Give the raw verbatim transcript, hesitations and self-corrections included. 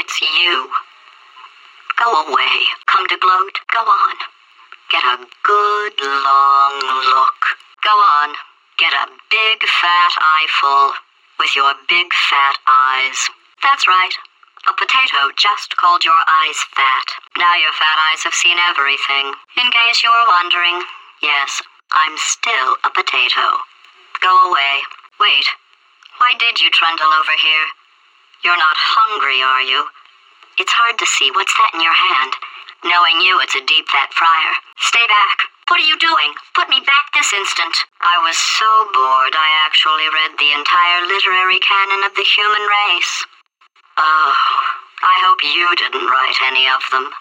it's you. Go away. Come to gloat. Go on. Get a good long look. Go on. Get a big fat eyeful with your big fat eyes. That's right. A potato just called your eyes fat. Now your fat eyes have seen everything. In case you were wondering, yes, I'm still a potato. Go away. Wait. Why did you trundle over here? You're not hungry, are you? It's hard to see. What's that in your hand? Knowing you, it's a deep fat fryer. Stay back. What are you doing? Put me back this instant. I was so bored I actually read the entire literary canon of the human race. Oh, I hope you didn't write any of them.